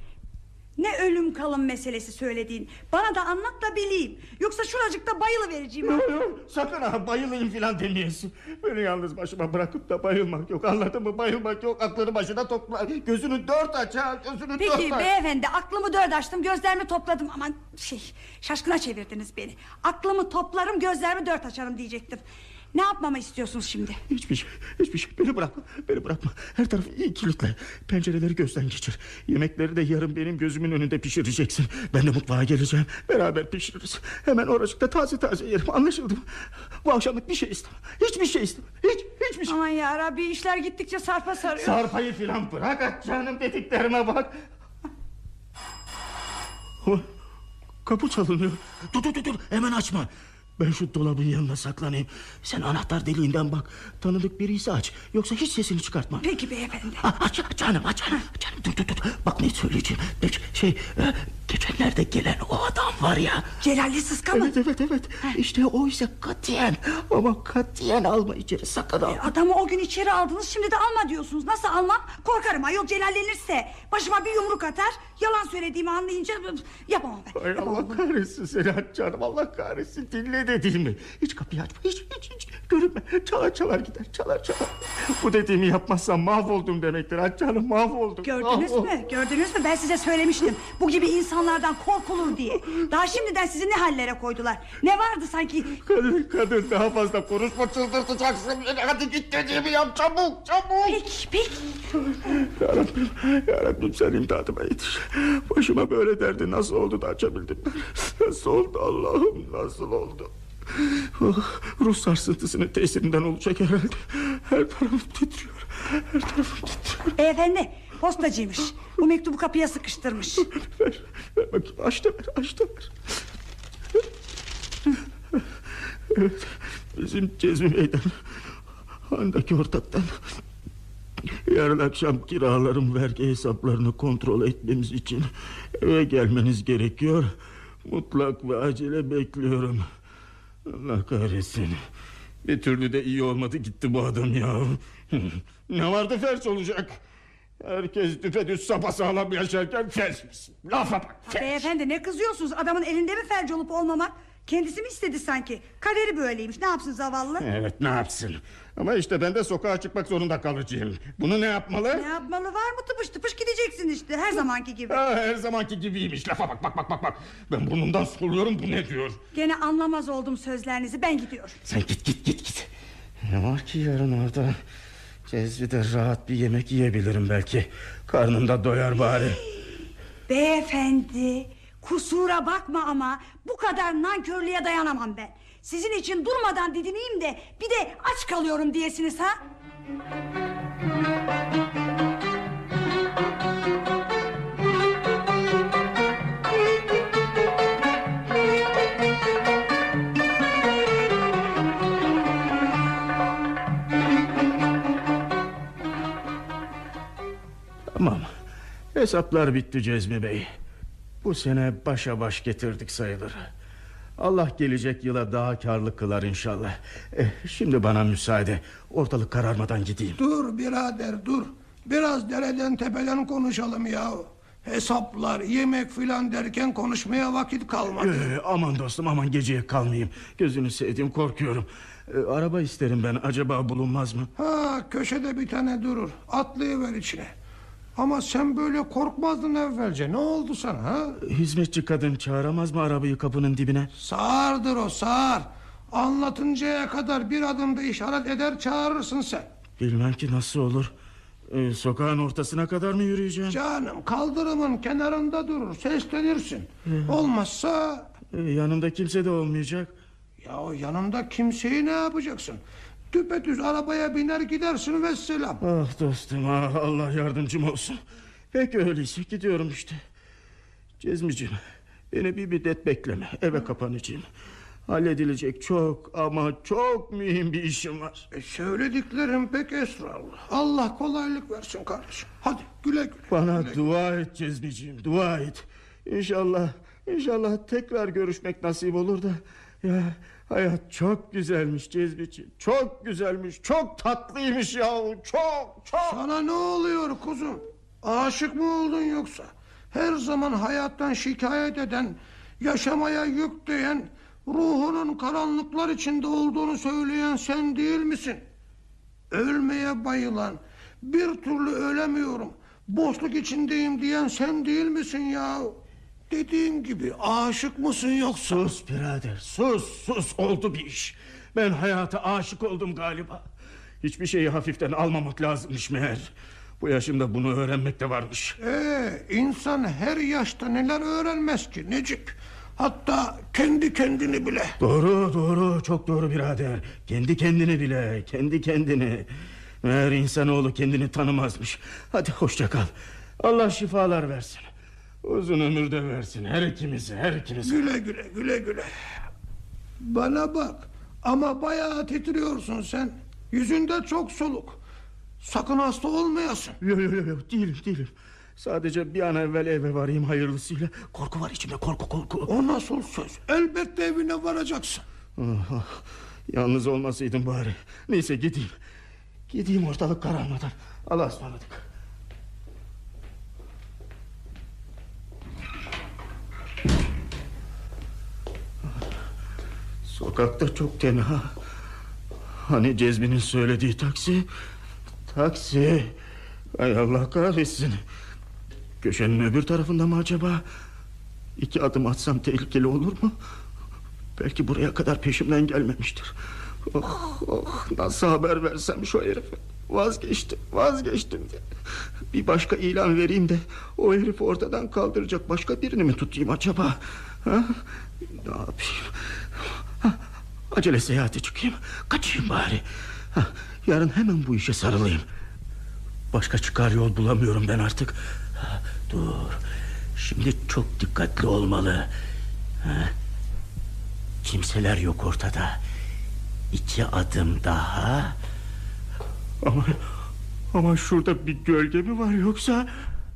Ne ölüm kalım meselesi söylediğin, bana da anlat da bileyim. Yoksa şuracıkta bayılıvereceğim. Yok yok, sakın ha, bayılayım filan demeyesin. Beni yalnız başıma bırakıp da bayılmak yok, anladın mı? Bayılmak yok, aklını başına topla. Gözünü dört aç ha, gözünü Peki dört aç. beyefendi, aklımı dört açtım, gözlerimi topladım. Aman şey, şaşkına çevirdiniz beni. Aklımı toplarım, gözlerimi dört açarım diyecektim. Ne yapmamı istiyorsunuz şimdi? Hiçbir şey, hiçbir şey. Beni bırakma, beni bırakma. Her tarafı iyi kilitle. Pencereleri gözden geçir. Yemekleri de yarın benim gözümün önünde pişireceksin. Ben de mutfağa geleceğim. Beraber pişiririz. Hemen oracıkta taze taze yerim. Anlaşıldı mı? Bu akşamlık bir şey istemem. Hiçbir şey istemem. Hiç, hiçbir şey. Aman yarabbi, işler gittikçe sarpa sarıyor. Sarpayı filan bırak, at canım, dediklerime bak. Oh, kapı çalınıyor. Dur dur dur dur, hemen açma. Ben şu dolabın yanına saklanayım. Sen anahtar deliğinden bak. Tanıdık biriyse aç. Yoksa hiç sesini çıkartma. Peki beyefendi. Ha, aç, aç canım, aç canım, canım. Dur dur dur. Bak ne söyleyeceğim. Peki, şey, e, geçenlerde gelen o adam var ya. Celalli Sıska mı? Evet evet evet. İşte o ise katiyen. Ama katiyen alma içeri, sakın al. E, adamı o gün içeri aldınız, şimdi de alma diyorsunuz. Nasıl almam? Korkarım ayol, celallenirse. Başıma bir yumruk atar. Yalan söylediğimi anlayınca yapamam ben. Ay Yapamam Allah bunu. kahretsin seni, aç canım, Allah kahretsin. Dinle dediğimi. Hiç kapıyı açma, hiç hiç hiç. Görünme, çalar çalar gider, çalar çalar. Bu dediğimi yapmazsam mahvoldum demektir, aç canım, mahvoldum. Gördünüz mahvoldum. mü? Gördünüz mü? Ben size söylemiştim. Bu gibi insanlardan korkulur diye. Daha şimdiden sizi ne hallere koydular. Ne vardı sanki? Kadın, kadın, daha fazla konuşma, çıldırtacaksın beni. Hadi git dediğimi yap, çabuk, çabuk. Peki, peki. Yarabbim, yarabbim sen imdadıma yetiş. Başıma böyle derdi nasıl oldu da açabildim ben? Nasıl oldu Allah'ım, nasıl oldu? Oh, ruh sarsıntısının tesirinden olacak herhalde. Her tarafım titriyor, her tarafım titriyor. Beyefendi, postacıymış. Bu mektubu kapıya sıkıştırmış. Ver, ver bakayım, aç da ver, aç da ver. Evet, bizim Cezmi Bey'den, handaki ortaktan Yarın akşam kiraların vergi hesaplarını kontrol etmemiz için eve gelmeniz gerekiyor. Mutlak ve acele bekliyorum. Allah kahretsin. Bir türlü de iyi olmadı gitti bu adam ya. Ne vardı felç olacak? Herkes düpedüz sapasağlam yaşarken felç misin? Lafa bak, felç. Beyefendi ne kızıyorsunuz? Adamın elinde mi felç olup olmamak? Kendisi mi istedi sanki? Kaderi böyleymiş, ne yapsın zavallı? Evet, ne yapsın? Ama işte ben de sokağa çıkmak zorunda kalacağım. Bunu ne yapmalı? Ne yapmalı, var mı? Tıpış tıpış gideceksin işte, her zamanki gibi. Ha, her zamanki gibiymiş. Lafa bak bak bak bak bak. Ben burnumdan soluyorum, bu ne diyor? Gene anlamaz oldum sözlerinizi, ben gidiyorum. Sen git git git git. Ne var ki yarın orada? Cezvi'de rahat bir yemek yiyebilirim belki. Karnım da doyar bari. Beyefendi, kusura bakma ama bu kadar nankörlüğe dayanamam ben. Sizin için durmadan didineyim de bir de aç kalıyorum diyesiniz ha? Tamam. Hesaplar bitti Cezmi Bey. Bu sene başa baş getirdik sayılır. Allah gelecek yıla daha karlı kılar inşallah. eh, Şimdi bana müsaade. Ortalık kararmadan gideyim. Dur birader dur. Biraz dereden tepeden konuşalım ya. Hesaplar, yemek filan derken konuşmaya vakit kalmadı. ee, Aman dostum, aman geceye kalmayayım. Gözünü sevdiğim, korkuyorum. ee, Araba isterim ben, acaba bulunmaz mı? Ha, köşede bir tane durur. Atlayıver içine. Ama sen böyle korkmazdın evvelce. Ne oldu sana ha? Hizmetçi kadın çağıramaz mı arabayı kapının dibine? Sağırdır o, sağır. Anlatıncaya kadar bir adımda işaret eder çağırırsın sen. Bilmem ki nasıl olur. ee, Sokağın ortasına kadar mı yürüyeceğim? Canım, kaldırımın kenarında durur, seslenirsin. Olmazsa... ee, Yanımda kimse de olmayacak. Ya yanında kimseyi ne yapacaksın? Düpedüz arabaya biner gidersin vesselam. Ah dostum, ah, Allah yardımcım olsun. Peki öyleyse gidiyorum işte. Cezmiciğim, beni bir müddet bekleme, eve kapanacağım. Halledilecek çok ama çok mühim bir işim var. E, söylediklerim pek esrarlı. Allah kolaylık versin kardeşim. Hadi güle güle. Bana güle dua et Cezmiciğim, dua et. İnşallah, inşallah tekrar görüşmek nasip olur da. Ya hayat çok güzelmiş Cezmiciğim, çok güzelmiş, çok tatlıymış yahu, çok çok. Sana ne oluyor kuzum? Aşık mı oldun yoksa? Her zaman hayattan şikayet eden, yaşamaya yük diyen, ruhunun karanlıklar içinde olduğunu söyleyen sen değil misin? Ölmeye bayılan, bir türlü ölemiyorum, boşluk içindeyim diyen sen değil misin ya? Dediğim gibi aşık mısın yoksa? Sus birader, sus sus, oldu bir iş. Ben hayata aşık oldum galiba. Hiçbir şeyi hafiften almamak lazımmış meğer. Bu yaşımda bunu öğrenmek de varmış. Ee, insan her yaşta neler öğrenmez ki Necip? Hatta kendi kendini bile. Doğru doğru, çok doğru birader. Kendi kendini bile, kendi kendini. Meğer insanoğlu kendini tanımazmış. Hadi hoşça kal. Allah şifalar versin. Uzun ömür de versin her ikimize, her ikimize. Güle güle güle güle. Bana bak, ama bayağı titriyorsun sen. Yüzünde çok soluk. Sakın hasta olmayasın. Yok yok yok, yo, değilim değilim. Sadece bir an evvel eve varayım hayırlısıyla. Korku var içimde, korku korku. O nasıl söz? Elbette evine varacaksın. Ah, ah, yalnız olmasaydım bari. Neyse gideyim. Gideyim ortalık kararmadan. Allah'a ısmarladık. Sokakta çok tenha. Hani Cezmi'nin söylediği taksi. Taksi. Ay Allah kahretsin. Köşenin öbür tarafında mı acaba? İki adım atsam tehlikeli olur mu? Belki buraya kadar peşimden gelmemiştir. Oh, oh, nasıl haber versem şu herife. Vazgeçtim vazgeçtim. Bir başka ilan vereyim de o herifi ortadan kaldıracak başka birini mi tutayım acaba? Ha? Ne yapayım? Ha, acele seyahate çıkayım. Kaçayım bari. Ha, yarın hemen bu işe sarılayım. Başka çıkar yol bulamıyorum ben artık. Ha, dur. Şimdi çok dikkatli olmalı. Ha? Kimseler yok ortada. İki adım daha. Aman, Ama şurada bir gölge mi var yoksa?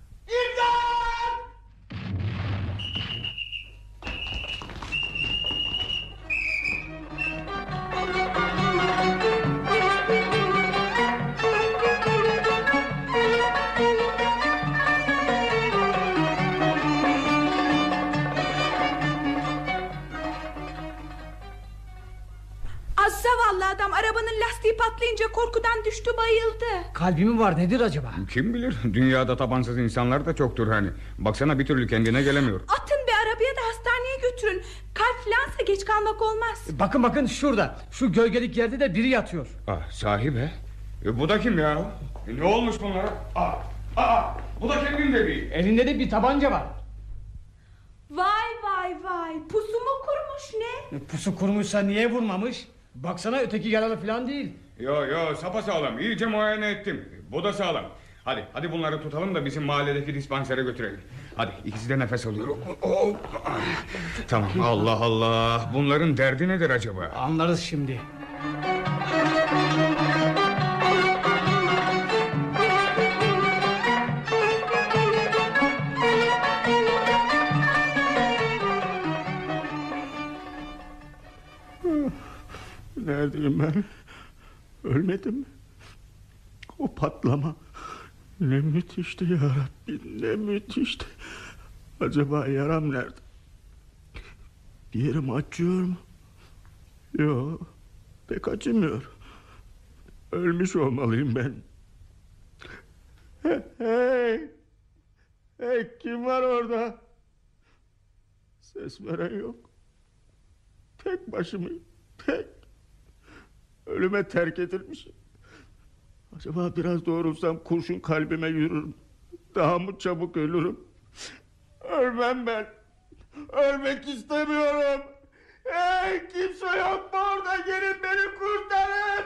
Zavallı adam arabanın lastiği patlayınca korkudan düştü, bayıldı. Kalbi mi var, nedir acaba? Kim bilir, dünyada tabansız insanlar da çoktur hani. Baksana bir türlü kendine gelemiyor. Atın bir arabaya da hastaneye götürün. Kalp filansa geç kalmak olmaz. Bakın bakın şurada, şu gölgelik yerde de biri yatıyor. Ah, sahi be. E, bu da kim ya? E, ne olmuş bunlara? Aa, aa, bu da kimin bebeği? Elinde de bir tabanca var. Vay vay vay, pusu mu kurmuş ne? E, pusu kurmuşsa niye vurmamış? Baksana öteki yaralı falan değil. Yo yo, sapasağlam, iyice muayene ettim. Bu da sağlam. Hadi hadi bunları tutalım da bizim mahalledeki dispansere götürelim. Hadi, ikisi de nefes alıyor. Oh. Tamam, Allah Allah. Bunların derdi nedir acaba? Anlarız şimdi. Neredeyim ben? Ölmedim mi? O patlama ne müthişti ya Rabbi, ne müthişti. Acaba yaram nerede? Bir yerim acıyor mu? Yok, pek acımıyor. Ölmüş olmalıyım ben. Hey, hey, hey, kim var orada? Ses veren yok. Tek başımayım, tek. Ölüme terk edilmişim. Acaba biraz doğrulsam kurşun kalbime yürürüm. Daha mı çabuk ölürüm? Ölmem ben. Ölmek istemiyorum. Hey, kimse yok mu orada? Gelin beni kurtarın.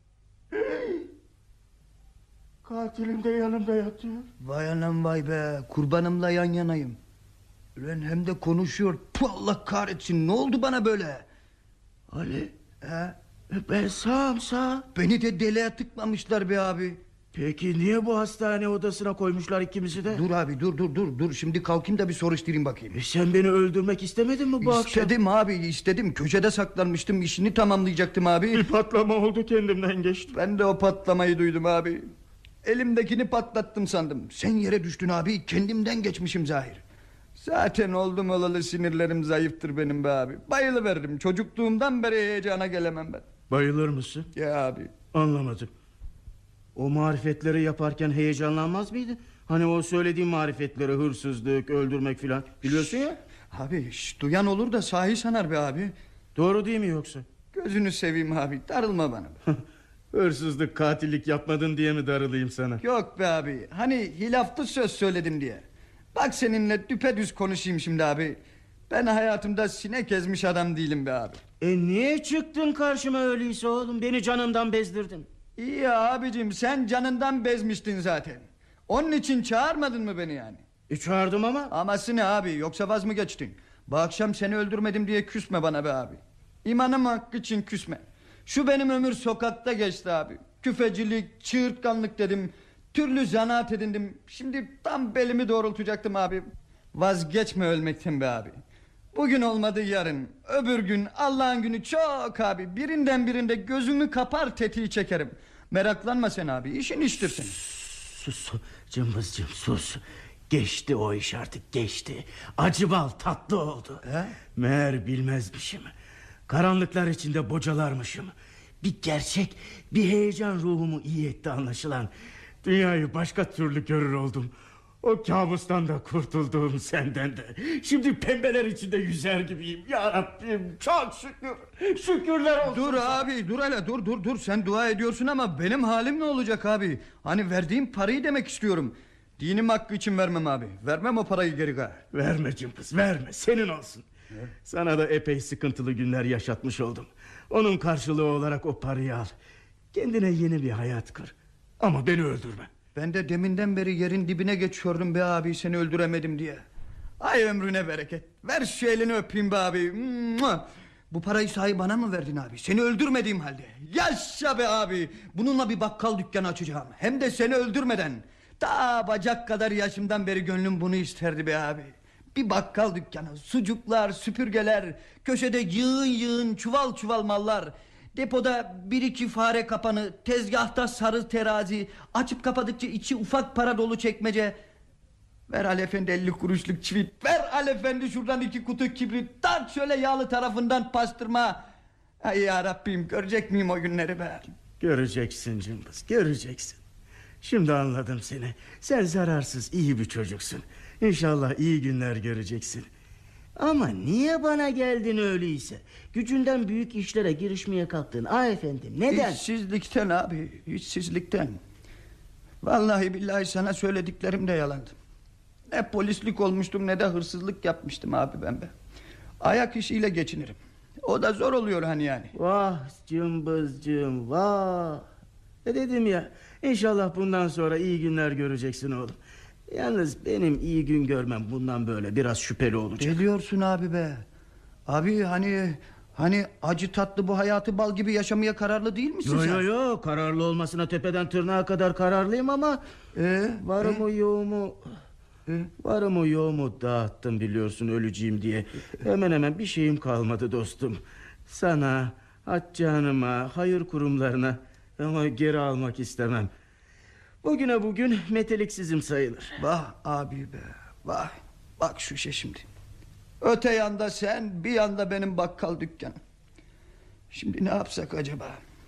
Katilim de yanımda yatıyor. Vay anam vay be, kurbanımla yan yanayım. Ulan hem de konuşuyor. Puh, Allah kahretsin, ne oldu bana böyle? Ali, He? ben sağım sağ. Beni de deliğe tıkmamışlar be abi. Peki niye bu hastane odasına koymuşlar ikimizi de? Dur abi, dur dur dur dur şimdi kalkayım da bir soruşturayım bakayım. E sen beni öldürmek istemedin mi bu akşam? İstedim abi, istedim. Köşede saklanmıştım, işini tamamlayacaktım abi. Bir patlama oldu, kendimden geçtim. Ben de o patlamayı duydum abi. Elimdekini patlattım sandım. Sen yere düştün abi, kendimden geçmişim zahir. Zaten oldum olalı sinirlerim zayıftır benim be abi. Bayılıveririm, çocukluğumdan beri heyecana gelemem ben. Bayılır mısın? Ya abi. Anlamadım. O marifetleri yaparken heyecanlanmaz mıydı? Hani o söylediğim marifetleri, hırsızlık, öldürmek filan, biliyorsun ya. Abi şş, duyan olur da sahi sanar be abi. Doğru değil mi yoksa? Gözünü seveyim abi, darılma bana. Hırsızlık, katillik yapmadın diye mi darılayım sana? Yok be abi, hani hilaflı söz söyledim diye. Bak seninle düpedüz konuşayım şimdi abi. Ben hayatımda sinek ezmiş adam değilim be abi. E niye çıktın karşıma öyleyse oğlum? Beni canımdan bezdirdin. İyi ya abicim, sen canından bezmiştin zaten. Onun için çağırmadın mı beni yani? E çağırdım ama. Aması ne abi, yoksa vaz mı geçtin? Bu akşam seni öldürmedim diye küsme bana be abi. İmanım hakkı için küsme. Şu benim ömür sokakta geçti abi. Küfecilik, çığırtkanlık dedim. Türlü zanaat edindim. Şimdi tam belimi doğrultacaktım abi. Vazgeçme ölmekten be abi. Bugün olmadı yarın, öbür gün, Allah'ın günü çok abi. Birinden birinde gözümü kapar tetiği çekerim. Meraklanma sen abi, işin iştir senin. Sus cımbızcım, sus. Geçti o iş, artık geçti. Acı bal tatlı oldu. He? Meğer bilmezmişim. Karanlıklar içinde bocalarmışım. Bir gerçek, bir heyecan ruhumu iyi etti anlaşılan. Dünyayı başka türlü görür oldum. O kabustan da kurtuldum, senden de. Şimdi pembeler içinde yüzer gibiyim. Ya Rabbim, çok şükür. Şükürler olsun. Dur abi, dur hele, dur dur dur. Sen dua ediyorsun ama benim halim ne olacak abi? Hani verdiğim parayı demek istiyorum. Dinim hakkı için vermem abi. Vermem o parayı geri gari. Verme cımbız, verme, senin olsun. He? Sana da epey sıkıntılı günler yaşatmış oldum. Onun karşılığı olarak o parayı al. Kendine yeni bir hayat kur. Ama beni öldürme. Ben de deminden beri yerin dibine geçiyordum be abi, seni öldüremedim diye. Ay ömrüne bereket. Ver şu elini öpeyim be abi. Bu parayı sahi bana mı verdin abi? Seni öldürmediğim halde. Yaşa be abi. Bununla bir bakkal dükkanı açacağım. Hem de seni öldürmeden. Ta bacak kadar yaşımdan beri gönlüm bunu isterdi be abi. Bir bakkal dükkanı, sucuklar, süpürgeler, köşede yığın yığın çuval çuval mallar, depoda bir iki fare kapanı, tezgahta sarı terazi, açıp kapadıkça içi ufak para dolu çekmece. Ver Ali Efendi elli kuruşluk çivit, ver Ali Efendi şuradan iki kutu kibrit, tart şöyle yağlı tarafından pastırma. Ay ya Rabbim, görecek miyim o günleri be? Göreceksin Cımbız, göreceksin. Şimdi anladım seni. Sen zararsız iyi bir çocuksun. İnşallah iyi günler göreceksin. Ama niye bana geldin öyleyse? Gücünden büyük işlere girişmeye kalktın. Ah efendim, neden? İşsizlikten abi, işsizlikten. Vallahi billahi sana söylediklerim de yalandı. Ne polislik olmuştum ne de hırsızlık yapmıştım abi ben be. Ayak işiyle geçinirim. O da zor oluyor hani yani. Vah Cımbızcığım, vah. Ne dedim ya, İnşallah bundan sonra iyi günler göreceksin oğlum. Yalnız benim iyi gün görmem bundan böyle biraz şüpheli olacak. Ne diyorsun abi be? Abi hani hani acı tatlı bu hayatı bal gibi yaşamaya kararlı değil misin yo, sen? Yo yo kararlı olmasına tepeden tırnağa kadar kararlıyım ama ee, varımı e? yoğumu e? varımı yoğumu dağıttım biliyorsun öleceğim diye. Hemen hemen bir şeyim kalmadı dostum. Sana, Haccanıma, hayır kurumlarına ama geri almak istemem. Bugüne bugün meteliksizim sayılır. Vah abi be, vah. Bak şu şey şimdi. Öte yanda sen, bir yanda benim bakkal dükkanım. Şimdi ne yapsak acaba?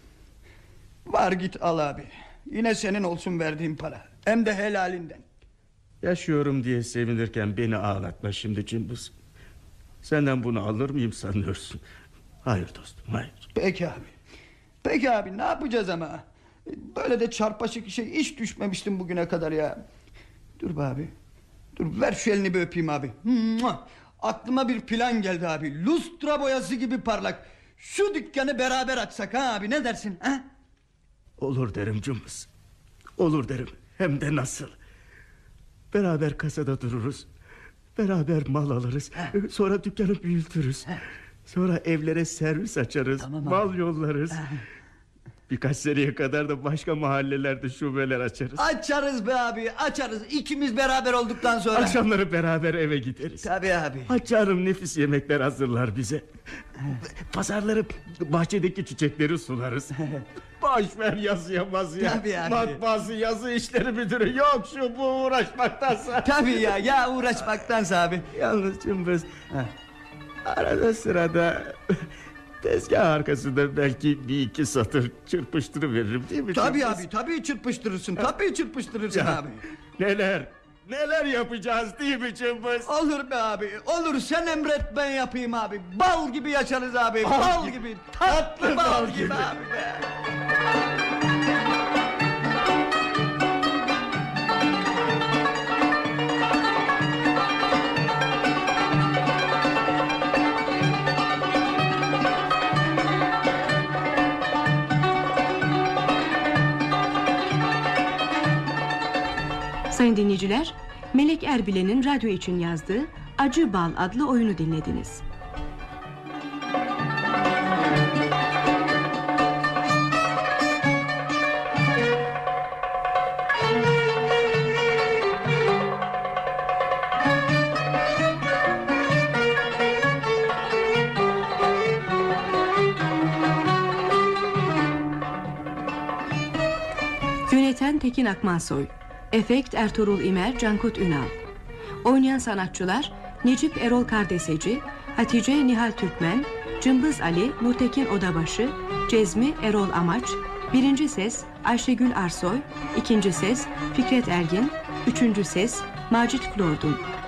Var git al abi. Yine senin olsun verdiğim para. Hem de helalinden. Yaşıyorum diye sevinirken beni ağlatma şimdi Cımbız. Senden bunu alır mıyım sanıyorsun? Hayır dostum, hayır. Peki abi. Peki abi, ne yapacağız ama? Böyle de çarpaşık işe hiç düşmemiştim bugüne kadar ya. Dur be abi. Dur, ver şu elini bir öpeyim abi. Mua! Aklıma bir plan geldi abi. Lustra boyası gibi parlak. Şu dükkanı beraber açsak ha abi, ne dersin ha? Olur derim Cımbız. Olur derim, hem de nasıl. Beraber kasada dururuz. Beraber mal alırız. He. Sonra dükkanı büyütürüz. He. Sonra evlere servis açarız. Tamam, mal abi. Yollarız. He. Birkaç seneye kadar da başka mahallelerde şubeler açarız. Açarız be abi, açarız. İkimiz beraber olduktan sonra. Akşamları beraber eve gideriz. Tabii abi. Haccanım nefis yemekler hazırlar bize. Pazarları, bahçedeki çiçekleri sularız. Boş ver yazıya mazıya. Tabii abi. Matbaası yazı işleri müdürü yok şu bu uğraşmaktansa. Tabii ya, ya uğraşmaktansa abi. Yalnız Cımbız, arada sırada tezgah arkasında belki bir iki satır çırpıştırıveririm değil mi? Tabii Cımbız? abi, tabii çırpıştırırsın. Tabii çırpıştırırsın ya, abi. Neler neler yapacağız değil mi Cımbız? Olur be abi, olur, sen emret ben yapayım abi. Bal gibi yaşarız abi, bal, bal gibi, gibi. Tatlı bal, bal gibi, gibi abi be. Sayın dinleyiciler, Melek Erbilen'in radyo için yazdığı Acı Bal adlı oyunu dinlediniz. Yöneten Tekin Akmansoy, efekt Ertuğrul İmer, Cankut Ünal. Oynayan sanatçılar Necip Erol Kardeseci, Hatice Nihal Türkmen, Cımbız Ali Nurtekin Odabaşı, Cezmi Erol Amaç, birinci ses Ayşegül Arsoy, ikinci ses Fikret Ergin, üçüncü ses Macit Flordun.